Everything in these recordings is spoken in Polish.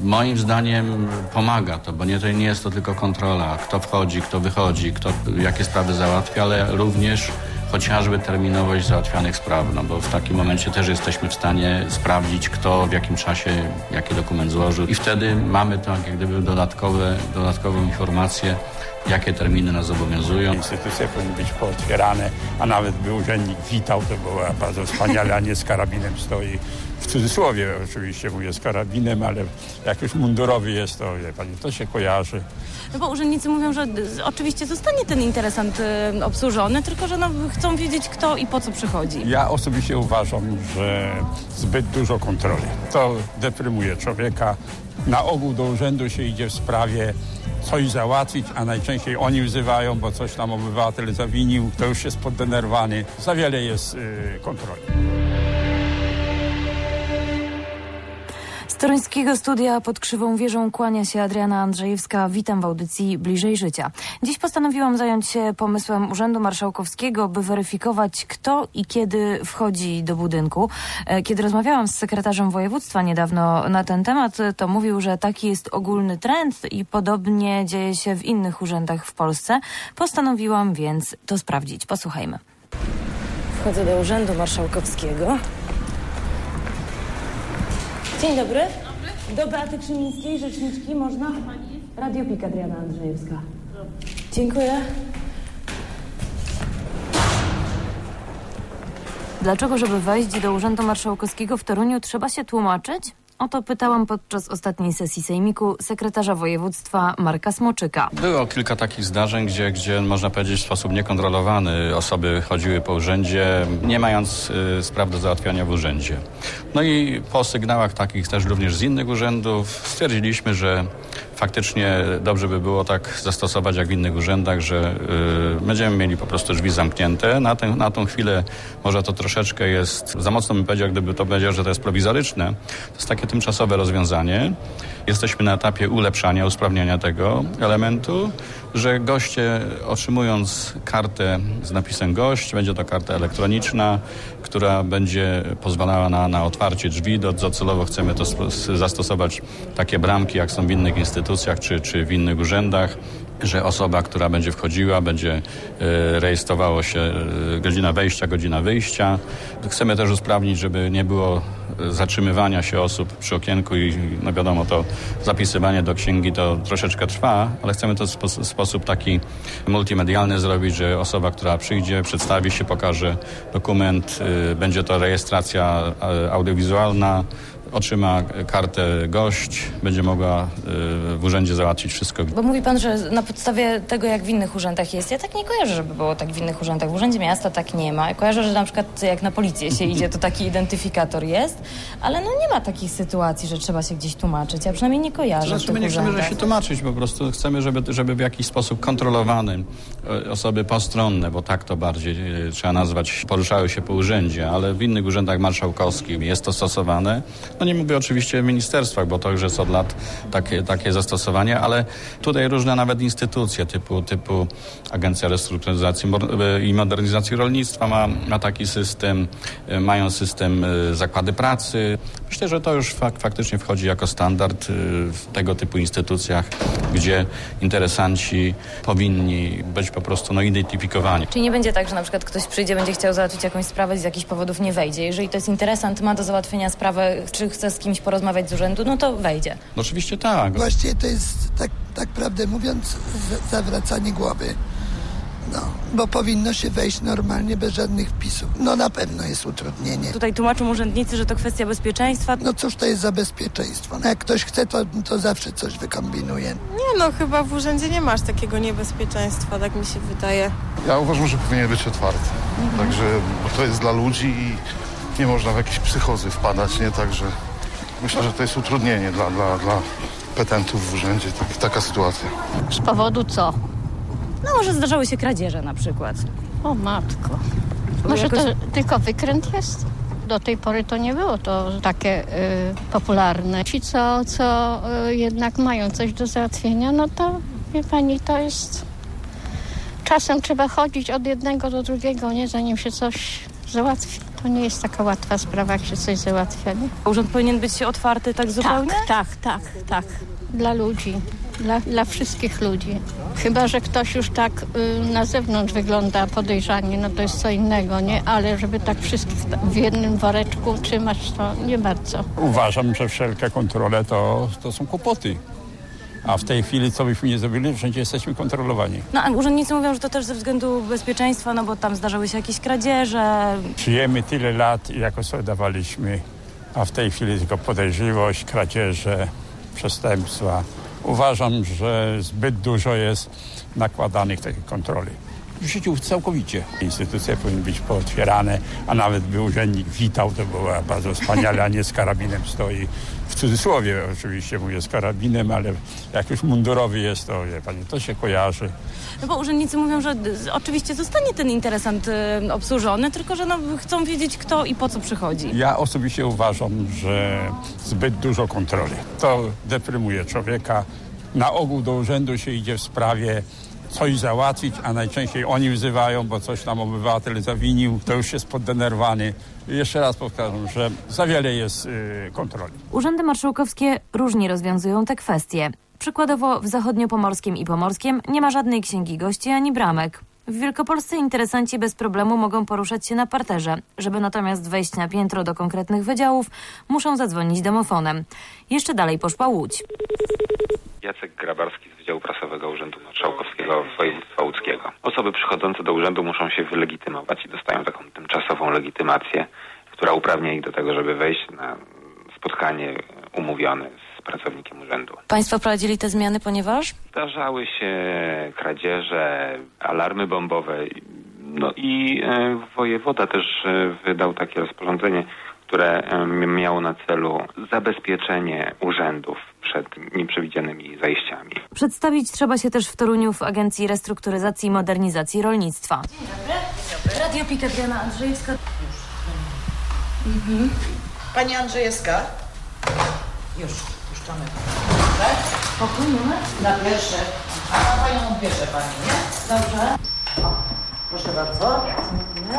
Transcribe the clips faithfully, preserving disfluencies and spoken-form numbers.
Moim zdaniem pomaga to, bo nie, to nie jest to tylko kontrola, kto wchodzi, kto wychodzi, kto jakie sprawy załatwia, ale również chociażby terminowość załatwianych spraw, no bo w takim momencie też jesteśmy w stanie sprawdzić, kto w jakim czasie jaki dokument złożył i wtedy mamy tak jak gdyby dodatkowe, dodatkową informację, jakie terminy nas obowiązują. Instytucje powinny być pootwierane, a nawet by urzędnik witał, to było bardzo wspaniale, a nie z karabinem stoi. W cudzysłowie oczywiście mówię z karabinem, ale jak już mundurowy jest, to wie pani, to się kojarzy. No bo urzędnicy mówią, że oczywiście zostanie ten interesant y, obsłużony, tylko że no, chcą wiedzieć, kto i po co przychodzi. Ja osobiście uważam, że zbyt dużo kontroli. To deprymuje człowieka. Na ogół do urzędu się idzie w sprawie coś załatwić, a najczęściej oni wzywają, bo coś tam obywatel zawinił, to już jest poddenerwowany. Za wiele jest y, kontroli. Z toruńskiego studia pod Krzywą Wieżą kłania się Adriana Andrzejewska. Witam w audycji Bliżej Życia. Dziś postanowiłam zająć się pomysłem Urzędu Marszałkowskiego, by weryfikować, kto i kiedy wchodzi do budynku. Kiedy rozmawiałam z sekretarzem województwa niedawno na ten temat, to mówił, że taki jest ogólny trend i podobnie dzieje się w innych urzędach w Polsce. Postanowiłam więc to sprawdzić. Posłuchajmy. Wchodzę do Urzędu Marszałkowskiego. Dzień dobry. Dobry. Do Beaty Krzymińskiej, rzeczniczki, można? Radio Pik, Adriana Andrzejewska. Dziękuję. Dlaczego, żeby wejść do Urzędu Marszałkowskiego w Toruniu, trzeba się tłumaczyć? O to pytałam podczas ostatniej sesji sejmiku sekretarza województwa Marka Smoczyka. Było kilka takich zdarzeń, gdzie, gdzie można powiedzieć w sposób niekontrolowany osoby chodziły po urzędzie, nie mając y, spraw do załatwiania w urzędzie. No i po sygnałach takich też również z innych urzędów stwierdziliśmy, że faktycznie dobrze by było tak zastosować jak w innych urzędach, że y, będziemy mieli po prostu drzwi zamknięte. Na, tę, na tą chwilę może to troszeczkę jest, za mocno bym powiedział, gdyby to powiedział, że to jest prowizoryczne. To jest takie tymczasowe rozwiązanie. Jesteśmy na etapie ulepszania, usprawniania tego elementu, że goście otrzymując kartę z napisem gość, będzie to karta elektroniczna, która będzie pozwalała na, na otwarcie drzwi. Docelowo chcemy to zastosować takie bramki, jak są w innych instytucjach czy, czy w innych urzędach, że osoba, która będzie wchodziła, będzie e, rejestrowało się e, godzina wejścia, godzina wyjścia. Chcemy też usprawnić, żeby nie było zatrzymywania się osób przy okienku i no wiadomo, to zapisywanie do księgi to troszeczkę trwa, ale chcemy to w spo- sposób taki multimedialny zrobić, że osoba, która przyjdzie, przedstawi się, pokaże dokument, y, będzie to rejestracja y, audiowizualna, otrzyma kartę gość, będzie mogła y, w urzędzie załatwić wszystko. Bo mówi pan, że na podstawie tego, jak w innych urzędach jest, ja tak nie kojarzę, żeby było tak w innych urzędach. W Urzędzie Miasta tak nie ma. Ja kojarzę, że na przykład jak na policję się idzie, to taki identyfikator jest, ale no nie ma takich sytuacji, że trzeba się gdzieś tłumaczyć. Ja przynajmniej nie kojarzę Znaczy, w tych my nie chcemy, urzędach. że się tłumaczyć, po prostu chcemy, żeby, żeby w jakiś sposób kontrolowany osoby postronne, bo tak to bardziej trzeba nazwać, poruszały się po urzędzie, ale w innych urzędach marszałkowskich jest to stosowane. No nie mówię oczywiście w ministerstwach, bo to już jest od lat takie, takie zastosowanie, ale tutaj różne nawet instytucje typu, typu Agencja Restrukturyzacji i Modernizacji Rolnictwa ma, ma taki system, mają system zakłady pracy. Myślę, że to już fak, faktycznie wchodzi jako standard w tego typu instytucjach, gdzie interesanci powinni być po prostu no, identyfikowani. Czyli nie będzie tak, że na przykład ktoś przyjdzie, będzie chciał załatwić jakąś sprawę i z jakichś powodów nie wejdzie. Jeżeli to jest interesant, ma do załatwienia sprawę, czy chce z kimś porozmawiać z urzędu, no to wejdzie. No oczywiście tak. Właściwie to jest, tak, tak prawdę mówiąc, z- zawracanie głowy. No, bo powinno się wejść normalnie, bez żadnych wpisów. No na pewno jest utrudnienie. Tutaj tłumaczą urzędnicy, że to kwestia bezpieczeństwa. No cóż to jest za bezpieczeństwo? No jak ktoś chce, to, to zawsze coś wykombinuje. Nie no, chyba w urzędzie nie masz takiego niebezpieczeństwa, tak mi się wydaje. Ja uważam, że powinien być otwarty. Mhm. Także, bo to jest dla ludzi i nie można w jakieś psychozy wpadać, nie? Także myślę, że to jest utrudnienie dla, dla, dla petentów w urzędzie, tak, taka sytuacja. Z powodu co? No może zdarzały się kradzieże na przykład. O matko. Może jakoś... to tylko wykręt jest? Do tej pory to nie było to takie y, popularne. Ci, co, co y, jednak mają coś do załatwienia, no to wie pani, to jest... Czasem trzeba chodzić od jednego do drugiego, nie? Zanim się coś załatwi. to nie jest taka łatwa sprawa, jak się coś załatwia, nie? Urząd powinien być otwarty tak zupełnie? Tak, tak, tak, tak. Dla ludzi, dla, dla wszystkich ludzi. Chyba że ktoś już tak y, na zewnątrz wygląda podejrzanie, no to jest co innego, nie? Ale żeby tak wszystkich w jednym woreczku trzymać, to nie bardzo. Uważam, że wszelkie kontrole to, to są kłopoty. A w tej chwili, co byśmy nie zrobili, wszędzie jesteśmy kontrolowani. No a urzędnicy mówią, że to też ze względu bezpieczeństwa, no bo tam zdarzały się jakieś kradzieże. Żyjemy tyle lat i jako sobie dawaliśmy, a w tej chwili tylko podejrzliwość, kradzieże, przestępstwa. Uważam, że zbyt dużo jest nakładanych takich kontroli. W życiu całkowicie. Instytucje powinny być pootwierane, a nawet by urzędnik witał, to było bardzo wspaniale, a nie z karabinem stoi. W cudzysłowie oczywiście mówię z karabinem, ale jak już mundurowy jest, to wie pani, to się kojarzy. No bo urzędnicy mówią, że oczywiście zostanie ten interesant y, obsłużony, tylko że no, chcą wiedzieć, kto i po co przychodzi. Ja osobiście uważam, że zbyt dużo kontroli. To deprymuje człowieka. Na ogół do urzędu się idzie w sprawie coś załatwić, a najczęściej oni wzywają, bo coś tam obywatel zawinił, to już jest poddenerwowany. I jeszcze raz powtarzam, że za wiele jest yy, kontroli. Urzędy marszałkowskie różnie rozwiązują te kwestie. Przykładowo w Zachodniopomorskiem i Pomorskiem nie ma żadnej księgi gości ani bramek. W Wielkopolsce interesanci bez problemu mogą poruszać się na parterze. Żeby natomiast wejść na piętro do konkretnych wydziałów, muszą zadzwonić domofonem. Jeszcze dalej poszła Łódź. Jacek Grabarski z Wydziału Prasowego Urzędu Marszałkowskiego Województwa Łódzkiego. Osoby przychodzące do urzędu muszą się wylegitymować i dostają taką tymczasową legitymację, która uprawnia ich do tego, żeby wejść na spotkanie umówione z pracownikiem urzędu. Państwo wprowadzili te zmiany, ponieważ? Zdarzały się kradzieże, alarmy bombowe, no i wojewoda też wydał takie rozporządzenie, które miało na celu zabezpieczenie urzędów przed nieprzewidzianymi zajściami. Przedstawić trzeba się też w Toruniu w Agencji Restrukturyzacji i Modernizacji Rolnictwa. Dzień dobry. Dzień dobry. Radio Pik, Adriana Andrzejewska. Już. Mhm. Pani Andrzejewska? Już, puszczamy. Tak? Pokój numer? Na pierwsze. A panią odbierze pani, nie? Dobrze. O, proszę bardzo. Dziękuję.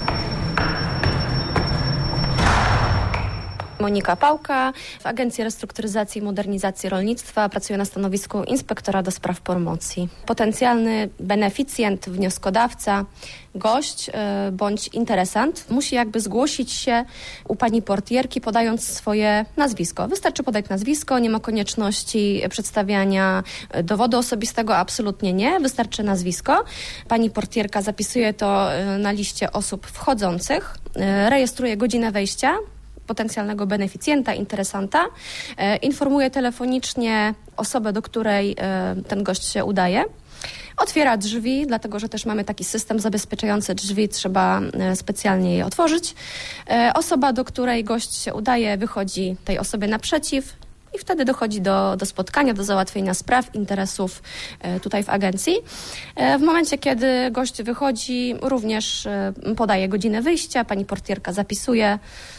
Monika Pałka w Agencji Restrukturyzacji i Modernizacji Rolnictwa, pracuję na stanowisku inspektora do spraw promocji. Potencjalny beneficjent, wnioskodawca, gość y, bądź interesant musi jakby zgłosić się u pani portierki, podając swoje nazwisko. Wystarczy podać nazwisko, nie ma konieczności przedstawiania dowodu osobistego, absolutnie nie. Wystarczy nazwisko. Pani portierka zapisuje to y, na liście osób wchodzących, y, rejestruje godzinę wejścia potencjalnego beneficjenta, interesanta, e, informuje telefonicznie osobę, do której e, ten gość się udaje. Otwiera drzwi, dlatego że też mamy taki system zabezpieczający drzwi, trzeba e, specjalnie je otworzyć. E, osoba, do której gość się udaje, wychodzi tej osobie naprzeciw i wtedy dochodzi do, do spotkania, do załatwienia spraw, interesów e, tutaj w agencji. E, w momencie, kiedy gość wychodzi, również e, podaje godzinę wyjścia, pani portierka zapisuje.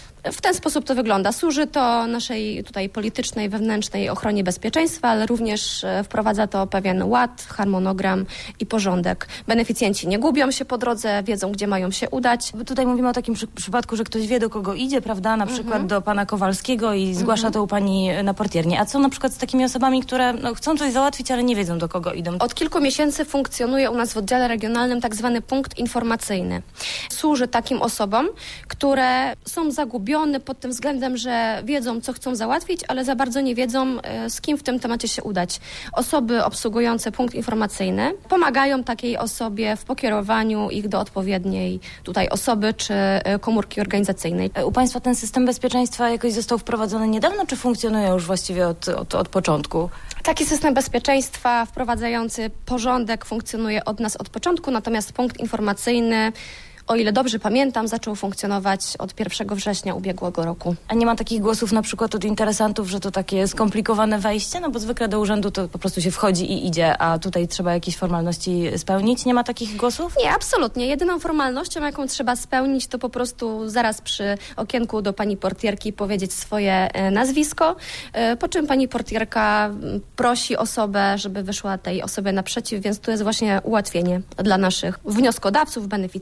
W ten sposób to wygląda. Służy to naszej tutaj politycznej, wewnętrznej ochronie bezpieczeństwa, ale również wprowadza to pewien ład, harmonogram i porządek. Beneficjenci nie gubią się po drodze, wiedzą, gdzie mają się udać. Tutaj mówimy o takim przy- przypadku, że ktoś wie, do kogo idzie, prawda? Na przykład Mhm. do pana Kowalskiego i zgłasza Mhm. to u pani na portierni. A co na przykład z takimi osobami, które no, chcą coś załatwić, ale nie wiedzą, do kogo idą? Od kilku miesięcy funkcjonuje u nas w oddziale regionalnym tak zwany punkt informacyjny. Służy takim osobom, które są zagubione pod tym względem, że wiedzą, co chcą załatwić, ale za bardzo nie wiedzą, z kim w tym temacie się udać. Osoby obsługujące punkt informacyjny pomagają takiej osobie w pokierowaniu ich do odpowiedniej tutaj osoby czy komórki organizacyjnej. U państwa ten system bezpieczeństwa jakoś został wprowadzony niedawno, czy funkcjonuje już właściwie od, od, od początku? Taki system bezpieczeństwa wprowadzający porządek funkcjonuje od nas od początku, natomiast punkt informacyjny, o ile dobrze pamiętam, zaczął funkcjonować od pierwszego września ubiegłego roku. A nie ma takich głosów na przykład od interesantów, że to takie skomplikowane wejście? No bo zwykle do urzędu to po prostu się wchodzi i idzie, a tutaj trzeba jakieś formalności spełnić. Nie ma takich głosów? Nie, absolutnie. Jedyną formalnością, jaką trzeba spełnić, to po prostu zaraz przy okienku do pani portierki powiedzieć swoje e, nazwisko, e, po czym pani portierka prosi osobę, żeby wyszła tej osobie naprzeciw, więc tu jest właśnie ułatwienie dla naszych wnioskodawców, beneficjentów, interesantów.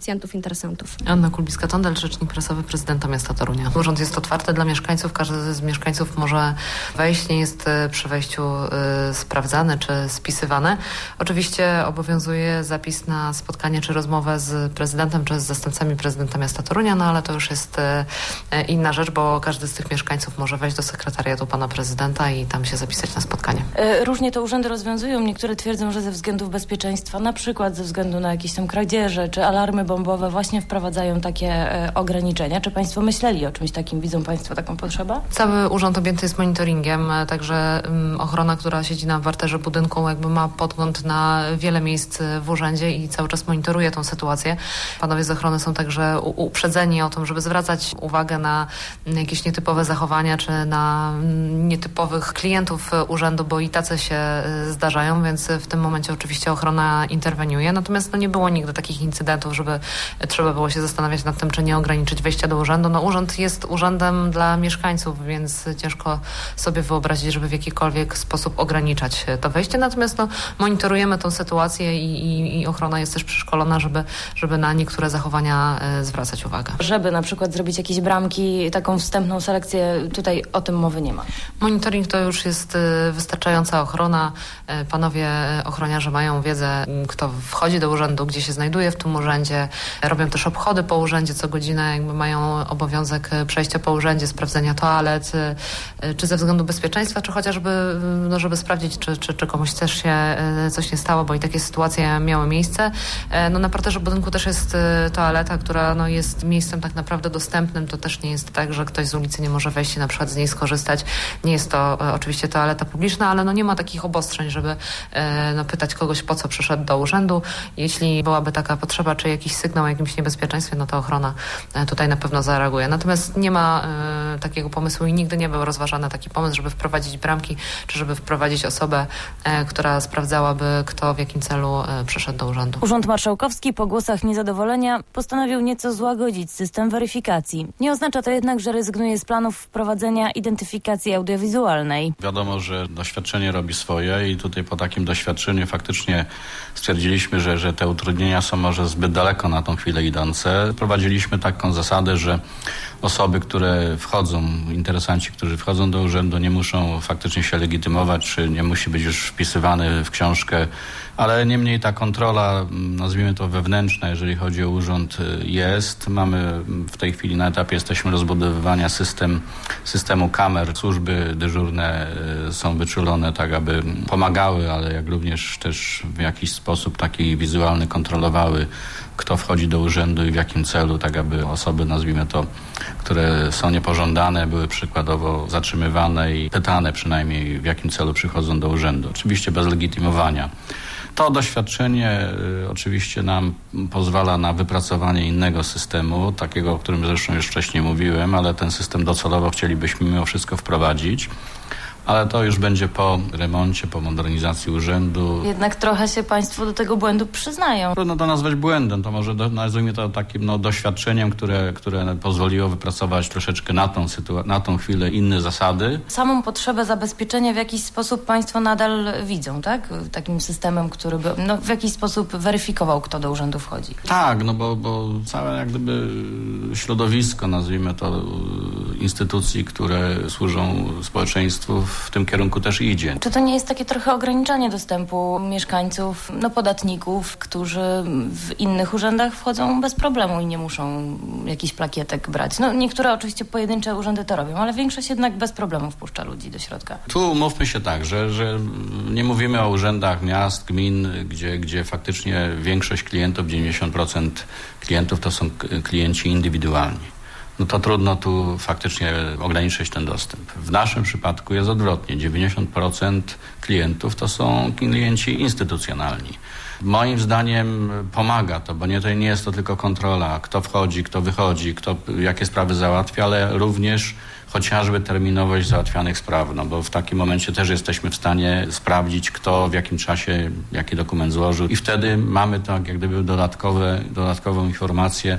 interesantów. Anna Kulbiska-Tondel, rzecznik prasowy prezydenta miasta Torunia. Urząd jest otwarty dla mieszkańców, każdy z mieszkańców może wejść, nie jest przy wejściu y, sprawdzany czy spisywany. Oczywiście obowiązuje zapis na spotkanie czy rozmowę z prezydentem czy z zastępcami prezydenta miasta Torunia, no ale to już jest y, inna rzecz, bo każdy z tych mieszkańców może wejść do sekretariatu pana prezydenta i tam się zapisać na spotkanie. Różnie to urzędy rozwiązują. Niektóre twierdzą, że ze względów bezpieczeństwa, na przykład ze względu na jakieś tam kradzieże czy alarmy bombowe, właśnie wprowadzają takie e, ograniczenia. Czy państwo myśleli o czymś takim? Widzą państwo taką potrzebę? Cały urząd objęty jest monitoringiem, także um, ochrona, która siedzi na parterze budynku, jakby ma podgląd na wiele miejsc w urzędzie i cały czas monitoruje tą sytuację. Panowie z ochrony są także u- uprzedzeni o tym, żeby zwracać uwagę na jakieś nietypowe zachowania czy na nietypowych klientów urzędu, bo i tacy się zdarzają, więc w tym momencie oczywiście ochrona interweniuje. Natomiast no, nie było nigdy takich incydentów, żeby trzeba było się zastanawiać nad tym, czy nie ograniczyć wejścia do urzędu. No, urząd jest urzędem dla mieszkańców, więc ciężko sobie wyobrazić, żeby w jakikolwiek sposób ograniczać to wejście. Natomiast no, monitorujemy tą sytuację i, i, i ochrona jest też przeszkolona, żeby, żeby na niektóre zachowania e, zwracać uwagę. Żeby na przykład zrobić jakieś bramki, taką wstępną selekcję, tutaj o tym mowy nie ma. Monitoring to już jest e, wystarczająca ochrona. E, panowie ochroniarze mają wiedzę, kto wchodzi do urzędu, gdzie się znajduje w tym urzędzie. Robią też obchody po urzędzie co godzinę, jakby mają obowiązek przejścia po urzędzie, sprawdzenia toalet, czy ze względu bezpieczeństwa, czy chociażby, no, żeby sprawdzić, czy, czy, czy komuś też się coś nie stało, bo i takie sytuacje miały miejsce. No, na parterze budynku też jest toaleta, która no, jest miejscem tak naprawdę dostępnym. To też nie jest tak, że ktoś z ulicy nie może wejść i na przykład z niej skorzystać. Nie jest to oczywiście toaleta publiczna, ale no, nie ma takich obostrzeń, żeby no, pytać kogoś, po co przyszedł do urzędu. Jeśli byłaby taka potrzeba, czy jakiś sygnał o jakimś niebezpieczeństwie, no to ochrona tutaj na pewno zareaguje. Natomiast nie ma y, takiego pomysłu i nigdy nie był rozważany taki pomysł, żeby wprowadzić bramki, czy żeby wprowadzić osobę, y, która sprawdzałaby, kto w jakim celu y, przyszedł do urzędu. Urząd Marszałkowski po głosach niezadowolenia postanowił nieco złagodzić system weryfikacji. Nie oznacza to jednak, że rezygnuje z planów wprowadzenia identyfikacji audiowizualnej. Wiadomo, że doświadczenie robi swoje i tutaj po takim doświadczeniu faktycznie stwierdziliśmy, że, że te utrudnienia są może zbyt daleko na tą chwilę idące. Wprowadziliśmy taką zasadę, że osoby, które wchodzą, interesanci, którzy wchodzą do urzędu, nie muszą faktycznie się legitymować, czy nie musi być już wpisywany w książkę, ale niemniej ta kontrola, nazwijmy to wewnętrzna, jeżeli chodzi o urząd, jest. Mamy w tej chwili na etapie, jesteśmy rozbudowywania system, systemu kamer. Służby dyżurne są wyczulone tak, aby pomagały, ale jak również też w jakiś sposób taki wizualny kontrolowały, kto wchodzi do urzędu i w jakim celu, tak aby osoby, nazwijmy to, które są niepożądane, były przykładowo zatrzymywane i pytane przynajmniej, w jakim celu przychodzą do urzędu. Oczywiście bez legitymowania. To doświadczenie y, oczywiście nam pozwala na wypracowanie innego systemu, takiego, o którym zresztą już wcześniej mówiłem, ale ten system docelowo chcielibyśmy mimo wszystko wprowadzić. Ale to już będzie po remoncie, po modernizacji urzędu. Jednak trochę się państwo do tego błędu przyznają. Trudno to nazwać błędem, to może do, nazwijmy to takim no, doświadczeniem, które, które pozwoliło wypracować troszeczkę na tą, sytua- na tą chwilę inne zasady. Samą potrzebę zabezpieczenia w jakiś sposób państwo nadal widzą, tak? Takim systemem, który by no, w jakiś sposób weryfikował, kto do urzędu wchodzi. Tak, no bo, bo całe jak gdyby środowisko, nazwijmy to, instytucji, które służą społeczeństwu, w tym kierunku też idzie. Czy to nie jest takie trochę ograniczanie dostępu mieszkańców, no podatników, którzy w innych urzędach wchodzą bez problemu i nie muszą jakichś plakietek brać? No niektóre oczywiście pojedyncze urzędy to robią, ale większość jednak bez problemu wpuszcza ludzi do środka. Tu mówmy się tak, że, że nie mówimy o urzędach miast, gmin, gdzie, gdzie faktycznie większość klientów, dziewięćdziesiąt procent klientów to są klienci indywidualni. No to trudno tu faktycznie ograniczyć ten dostęp. W naszym przypadku jest odwrotnie. dziewięćdziesiąt procent klientów to są klienci instytucjonalni. Moim zdaniem pomaga to, bo nie, to nie jest to tylko kontrola, kto wchodzi, kto wychodzi, kto jakie sprawy załatwia, ale również chociażby terminowość załatwianych spraw, no bo w takim momencie też jesteśmy w stanie sprawdzić, kto w jakim czasie jaki dokument złożył i wtedy mamy tak jak gdyby dodatkowe, dodatkową informację,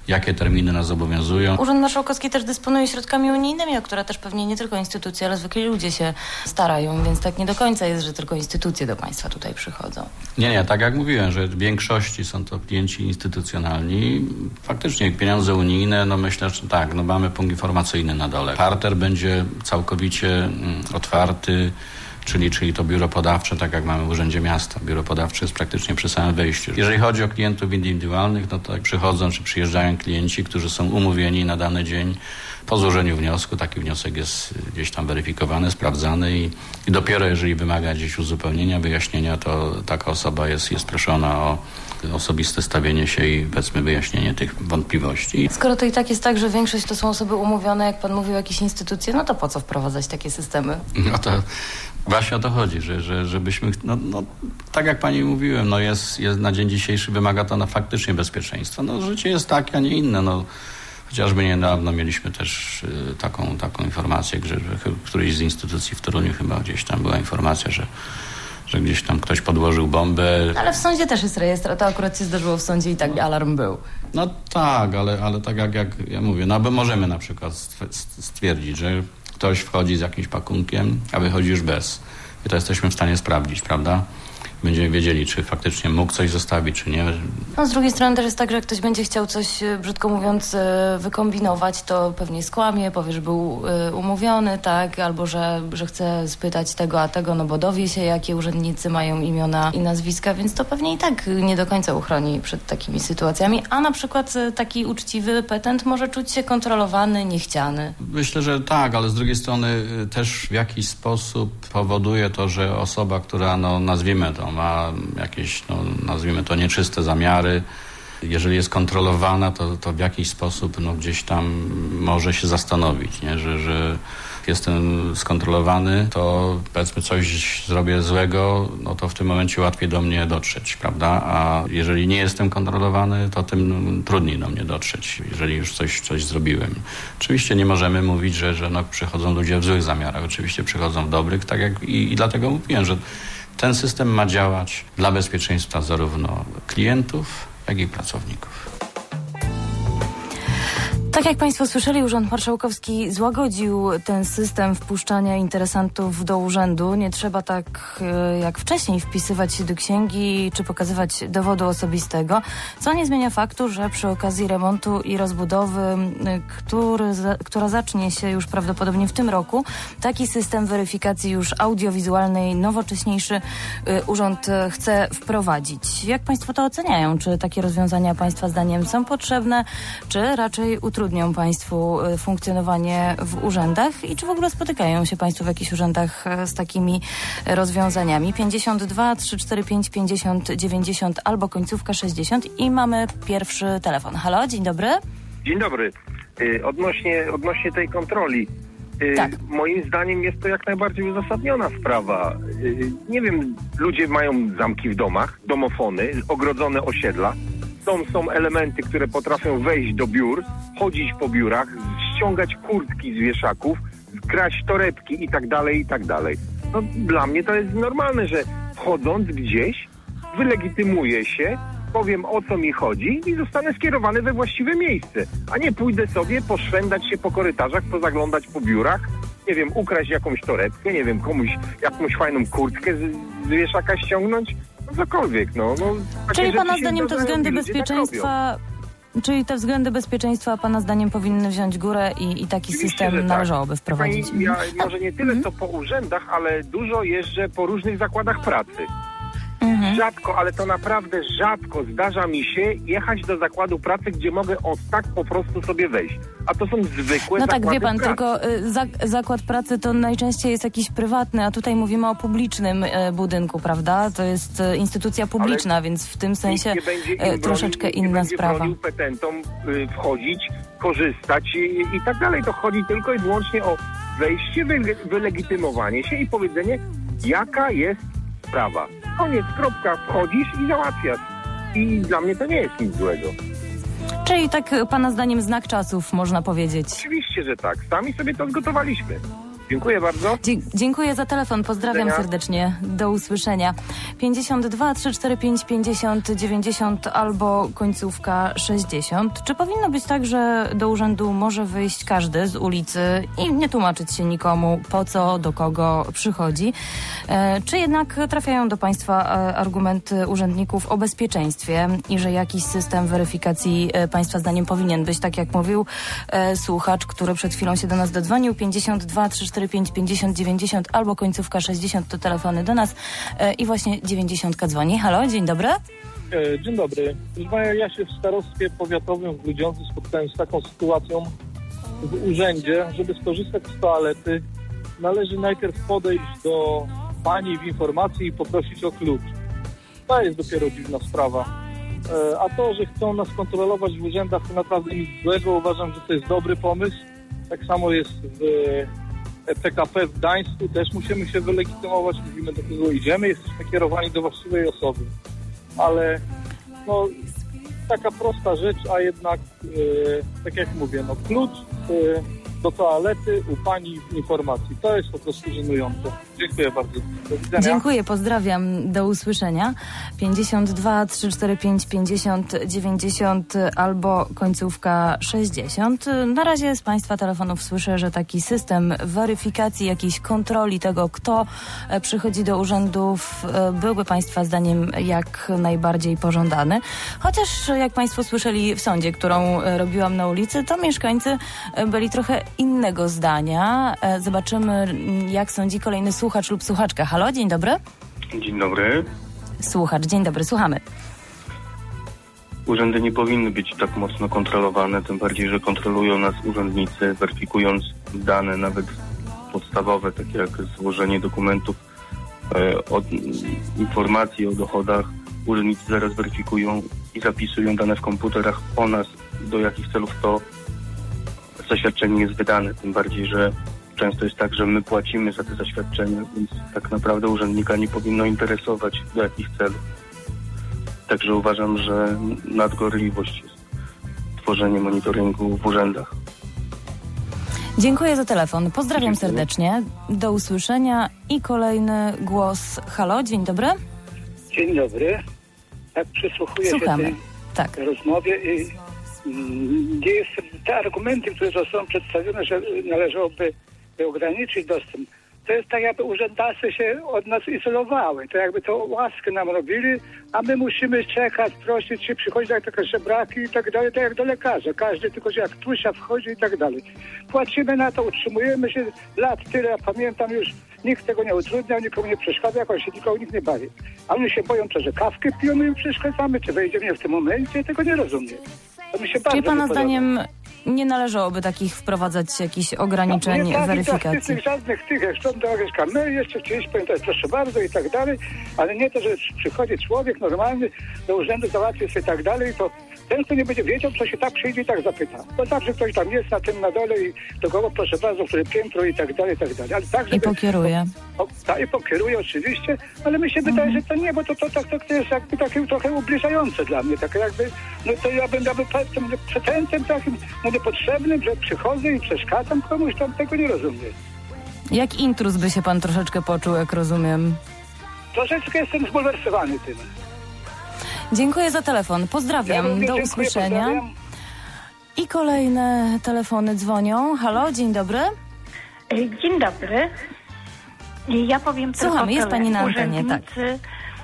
jakie terminy nas obowiązują. Urząd Marszałkowski też dysponuje środkami unijnymi, o które też pewnie nie tylko instytucje, ale zwykli ludzie się starają, więc tak nie do końca jest, że tylko instytucje do państwa tutaj przychodzą. Nie, nie, tak jak mówiłem, że w większości są to klienci instytucjonalni. Faktycznie pieniądze unijne, no myślę, że tak, no mamy punkt informacyjny na dole. Parter będzie całkowicie mm, otwarty, Czyli, czyli to biuro podawcze, tak jak mamy w Urzędzie Miasta. Biuro podawcze jest praktycznie przy samym wejściu. Jeżeli chodzi o klientów indywidualnych, no to jak przychodzą czy przyjeżdżają klienci, którzy są umówieni na dany dzień po złożeniu wniosku. Taki wniosek jest gdzieś tam weryfikowany, sprawdzany i, i dopiero jeżeli wymaga gdzieś uzupełnienia, wyjaśnienia, to taka osoba jest, jest proszona o osobiste stawienie się i powiedzmy wyjaśnienie tych wątpliwości. Skoro to i tak jest tak, że większość to są osoby umówione, jak pan mówił, jakieś instytucje, no to po co wprowadzać takie systemy? No to właśnie o to chodzi, że, że, żebyśmy, no, no tak jak pani mówiłem, no jest, jest na dzień dzisiejszy wymaga to na faktycznie bezpieczeństwa. No życie jest takie, a nie inne, no. Chociażby niedawno mieliśmy też y, taką, taką informację, że, że w którejś z instytucji w Toruniu chyba gdzieś tam była informacja, że że gdzieś tam ktoś podłożył bombę. Ale w sądzie też jest rejestr, a to akurat się zdarzyło w sądzie i tak alarm był. No tak, ale, ale tak jak, jak ja mówię, no bo możemy na przykład stwierdzić, że ktoś wchodzi z jakimś pakunkiem, a wychodzi już bez. I to jesteśmy w stanie sprawdzić, prawda? Będziemy wiedzieli, czy faktycznie mógł coś zostawić, czy nie. No z drugiej strony też jest tak, że jak ktoś będzie chciał coś, brzydko mówiąc, wykombinować, to pewnie skłamie, powie, że był umówiony, tak, albo że, że chce spytać tego, a tego, no bo dowie się, jakie urzędnicy mają imiona i nazwiska, więc to pewnie i tak nie do końca uchroni przed takimi sytuacjami, a na przykład taki uczciwy petent może czuć się kontrolowany, niechciany. Myślę, że tak, ale z drugiej strony też w jakiś sposób powoduje to, że osoba, która, no nazwijmy to, ma jakieś, no, nazwijmy to, nieczyste zamiary. Jeżeli jest kontrolowana, to, to w jakiś sposób no, gdzieś tam może się zastanowić, nie? Że, że jestem skontrolowany, to powiedzmy coś zrobię złego, no to w tym momencie łatwiej do mnie dotrzeć, prawda? A jeżeli nie jestem kontrolowany, to tym trudniej do mnie dotrzeć, jeżeli już coś, coś zrobiłem. Oczywiście nie możemy mówić, że, że no, przychodzą ludzie w złych zamiarach. Oczywiście przychodzą w dobrych, tak jak i, i dlatego mówiłem, że ten system ma działać dla bezpieczeństwa zarówno klientów, jak i pracowników. Tak jak państwo słyszeli, Urząd Marszałkowski złagodził ten system wpuszczania interesantów do urzędu. Nie trzeba tak jak wcześniej wpisywać się do księgi czy pokazywać dowodu osobistego, co nie zmienia faktu, że przy okazji remontu i rozbudowy, który, która zacznie się już prawdopodobnie w tym roku, taki system weryfikacji już audiowizualnej, nowocześniejszy urząd chce wprowadzić. Jak państwo to oceniają? Czy takie rozwiązania państwa zdaniem są potrzebne, czy raczej utrudniają państwu funkcjonowanie w urzędach i czy w ogóle spotykają się państwo w jakichś urzędach z takimi rozwiązaniami? pięćdziesiąt dwa trzysta czterdzieści pięć pięćdziesiąt dziewięćdziesiąt albo końcówka sześćdziesiąt i mamy pierwszy telefon. Halo, dzień dobry. Dzień dobry. Yy, odnośnie, odnośnie tej kontroli. Yy, tak. Moim zdaniem jest to jak najbardziej uzasadniona sprawa. Yy, nie wiem, ludzie mają zamki w domach, domofony, ogrodzone osiedla. Są, są elementy, które potrafią wejść do biur, chodzić po biurach, ściągać kurtki z wieszaków, kraść torebki i tak dalej, i tak dalej. No, dla mnie to jest normalne, że wchodząc gdzieś, wylegitymuję się, powiem o co mi chodzi i zostanę skierowany we właściwe miejsce. A nie pójdę sobie poszwędać się po korytarzach, pozaglądać po biurach, nie wiem, ukraść jakąś torebkę, nie wiem, komuś jakąś fajną kurtkę z, z wieszaka ściągnąć. Cokolwiek, no. no Czyli pana zdaniem te względy bezpieczeństwa, tak czyli te względy bezpieczeństwa pana zdaniem powinny wziąć górę i, i taki Oczywiście, system tak. należałoby wprowadzić? Pani, ja może nie tyle co po urzędach, ale dużo jeżdżę po różnych zakładach pracy. Mhm. Rzadko, ale to naprawdę rzadko zdarza mi się jechać do zakładu pracy, gdzie mogę o tak po prostu sobie wejść. A to są zwykłe No zakłady tak, wie pan, pracy. tylko y, za, zakład pracy to najczęściej jest jakiś prywatny, a tutaj mówimy o publicznym y, budynku, prawda? To jest y, instytucja publiczna, ale więc w tym sensie y, troszeczkę bronił, inna nie sprawa. Nie petentom y, wchodzić, korzystać i, i tak dalej. To chodzi tylko i wyłącznie o wejście, wy, wylegitymowanie się i powiedzenie, jaka jest sprawa. Koniec, kropka, wchodzisz i załatwiasz. I dla mnie to nie jest nic złego. Czyli tak pana zdaniem znak czasów, można powiedzieć. Oczywiście, że tak. Sami sobie to zgotowaliśmy. Dziękuję bardzo. Dzie- dziękuję za telefon, pozdrawiam serdecznie. Do usłyszenia. pięćdziesiąt dwa trzysta czterdzieści pięć pięćdziesiąt dziewięćdziesiąt albo końcówka sześćdziesiąt. Czy powinno być tak, że do urzędu może wyjść każdy z ulicy i nie tłumaczyć się nikomu, po co, do kogo przychodzi? E, czy jednak trafiają do Państwa e, argumenty urzędników o bezpieczeństwie i że jakiś system weryfikacji e, Państwa zdaniem powinien być, tak jak mówił e, słuchacz, który przed chwilą się do nas dodzwonił. pięćdziesiąt dwa trzysta czterdzieści pięć pięćdziesiąt dziewięćdziesiąt albo końcówka sześćdziesiąt to telefony do nas e, i właśnie dziewięćdziesiątka dzwoni. Halo, dzień dobry. E, dzień dobry. Proszę Pana, ja się w starostwie powiatowym w Grudziądzu spotkałem z taką sytuacją w urzędzie. Żeby skorzystać z toalety, należy najpierw podejść do pani w informacji i poprosić o klucz. To jest dopiero dziwna sprawa. E, a to, że chcą nas kontrolować w urzędach, to naprawdę nic złego. Uważam, że to jest dobry pomysł. Tak samo jest w P K P w Gdańsku, też musimy się wylegitymować, mówimy, do kogo idziemy, jesteśmy kierowani do właściwej osoby. Ale no, taka prosta rzecz, a jednak, e, tak jak mówię, no klucz e, do toalety u pani w informacji. To jest po prostu żenujące. Dziękuję bardzo. Do widzenia. Dziękuję, pozdrawiam. Do usłyszenia. pięćdziesiąt dwa trzysta czterdzieści pięć pięćdziesiąt dziewięćdziesiąt albo końcówka sześćdziesiąt. Na razie z Państwa telefonów słyszę, że taki system weryfikacji, jakiejś kontroli tego, kto przychodzi do urzędów, byłby Państwa zdaniem jak najbardziej pożądany. Chociaż jak Państwo słyszeli w sądzie, którą robiłam na ulicy, to mieszkańcy byli trochę innego zdania. Zobaczymy, jak sądzi kolejny słuchacz lub słuchaczka. Halo, dzień dobry. Dzień dobry. Słuchacz, dzień dobry, słuchamy. Urzędy nie powinny być tak mocno kontrolowane, tym bardziej, że kontrolują nas urzędnicy, weryfikując dane nawet podstawowe, takie jak złożenie dokumentów, e, od, informacji o dochodach. Urzędnicy zaraz weryfikują i zapisują dane w komputerach o nas, do jakich celów to zaświadczenie jest wydane, tym bardziej, że często jest tak, że my płacimy za te zaświadczenia, więc tak naprawdę urzędnika nie powinno interesować, do jakich celów. Także uważam, że nadgorliwość jest tworzenie monitoringu w urzędach. Dziękuję za telefon. Pozdrawiam Dziękuję. serdecznie. Do usłyszenia i kolejny głos. Halo, dzień dobry. Dzień dobry. Tak przysłuchuję Słuchamy. się tej tak. rozmowie i gdzie jest te argumenty, które zostały przedstawione, że należałoby ograniczyć dostęp. To jest tak, jakby urzędnicy się od nas izolowały. To jakby to łaskę nam robili, a my musimy czekać, prosić się, przychodzić jak takie żebraki i tak dalej, tak jak do lekarza. Każdy tylko, że jak tusia wchodzi i tak dalej. Płacimy na to, utrzymujemy się lat tyle, ja pamiętam już, nikt tego nie utrudniał, nikomu nie przeszkadza, jakoś się nikogo nikt nie bawi. A oni się boją to, że kawkę piją, my im przeszkadzamy, czy wejdziemy w tym momencie, tego nie rozumiem. To mi się bardzo Czyli Pana nie zdaniem nie należałoby takich wprowadzać jakichś ograniczeń, no, nie, tak, weryfikacji? Tak, żadnych tych, jak są to jakieś kamery, jeszcze chcieliśmy pamiętać, proszę bardzo i tak dalej, ale nie to, że przychodzi człowiek normalny do urzędu, załatwi się i tak dalej, to ten, kto nie będzie wiedział, co się tak przyjdzie i tak zapyta. Bo zawsze ktoś tam jest na tym na dole i do kogo, proszę bardzo, które piętro i tak dalej, i tak dalej. Ale tak, żeby, I pokieruje. O, o, tak, i pokieruje oczywiście, ale mi się wydaje, mhm. że to nie, bo to, to, to, to, to jest jakby takie trochę ubliżające dla mnie, tak jakby, no to ja będę tym przetentem takim, no niepotrzebnym, że przychodzę i przeszkadzam komuś, tam tego nie rozumiem. Jak intruz by się Pan troszeczkę poczuł, jak rozumiem? Troszeczkę jestem zbulwersowany tym. Dziękuję za telefon. Pozdrawiam. Ja Do dziękuję, usłyszenia. pozdrawiam. I kolejne telefony dzwonią. Halo, dzień dobry. Dzień dobry. Ja powiem tylko Słuchamy, jest tyle. Pani na antenie, tak. Yy,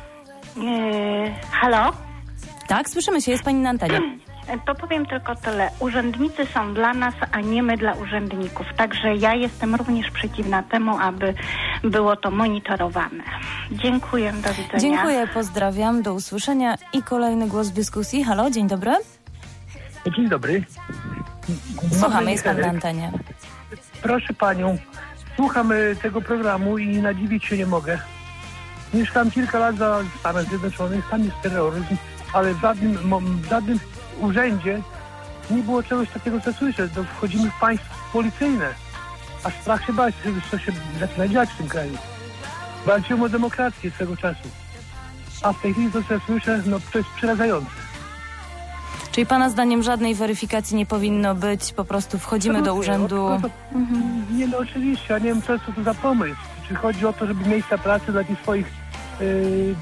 halo? Tak, słyszymy się, jest Pani na antenie. To powiem tylko tyle. Urzędnicy są dla nas, a nie my dla urzędników. Także ja jestem również przeciwna temu, aby było to monitorowane. Dziękuję, do widzenia. Dziękuję, pozdrawiam, do usłyszenia. I kolejny głos w dyskusji. Halo, dzień dobry. Dzień dobry. Słuchamy, jest Pan na antenie. Proszę Panią, słucham tego programu i nadziwić się nie mogę. Mieszkam kilka lat za Stanach Zjednoczonych, tam jest terroryzm, ale w żadnym, w żadnym urzędzie nie było czegoś takiego, co słyszę. To wchodzimy w państwo policyjne. Aż strach się bać, co się zaczyna dziać w tym kraju. Walczyłem o demokrację swego czasu. A w tej chwili to, co ja słyszę, no to jest przerażające. Czyli pana zdaniem żadnej weryfikacji nie powinno być, po prostu wchodzimy do urzędu... To, to, mhm. Nie, no oczywiście, ja nie wiem, co jest to za pomysł. Czy chodzi o to, żeby miejsca pracy dla tych swoich yy,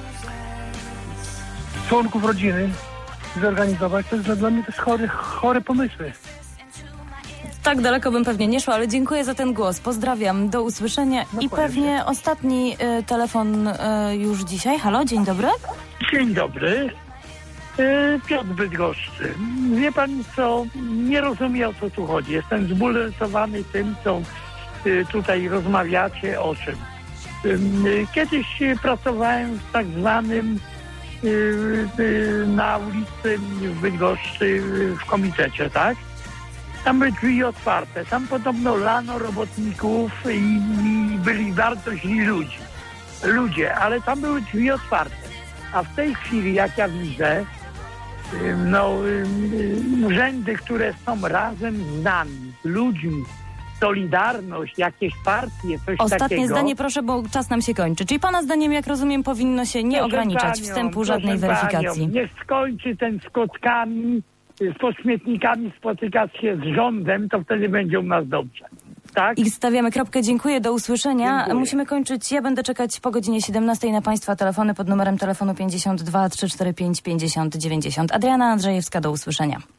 członków rodziny zorganizować? To jest dla mnie też chory, chore pomysły. Tak daleko bym pewnie nie szła, ale dziękuję za ten głos. Pozdrawiam, do usłyszenia. No I pewnie się. ostatni y, telefon y, już dzisiaj. Halo, dzień dobry. Dzień dobry. Y, Piotr Bydgoszczy. Wie pan co, nie rozumiem, o co tu chodzi. Jestem zbulwersowany tym, co y, tutaj rozmawiacie, o czym. Y, kiedyś pracowałem w tak zwanym y, y, na ulicy w Bydgoszczy y, w komitecie, tak? Tam były drzwi otwarte. Tam podobno lano robotników i, i byli bardzo źli ludzi. Ludzie, ale tam były drzwi otwarte. A w tej chwili, jak ja widzę, no, urzędy, które są razem z nami, ludźmi, Solidarność, jakieś partie, coś Ostatnie takiego. Ostatnie zdanie, proszę, bo czas nam się kończy. Czyli pana zdaniem, jak rozumiem, powinno się nie proszę ograniczać panią, wstępu żadnej weryfikacji. Panią, niech skończy ten z kotkami, z pośmietnikami spotykać się z rządem, to wtedy będzie u nas dobrze. Tak? I stawiamy kropkę. Dziękuję, do usłyszenia. Dziękuję. Musimy kończyć. Ja będę czekać po godzinie siedemnastej na państwa telefony pod numerem telefonu pięćdziesiąt dwa trzysta czterdzieści pięć pięćdziesiąt dziewięćdziesiąt. Adriana Andrzejewska, do usłyszenia.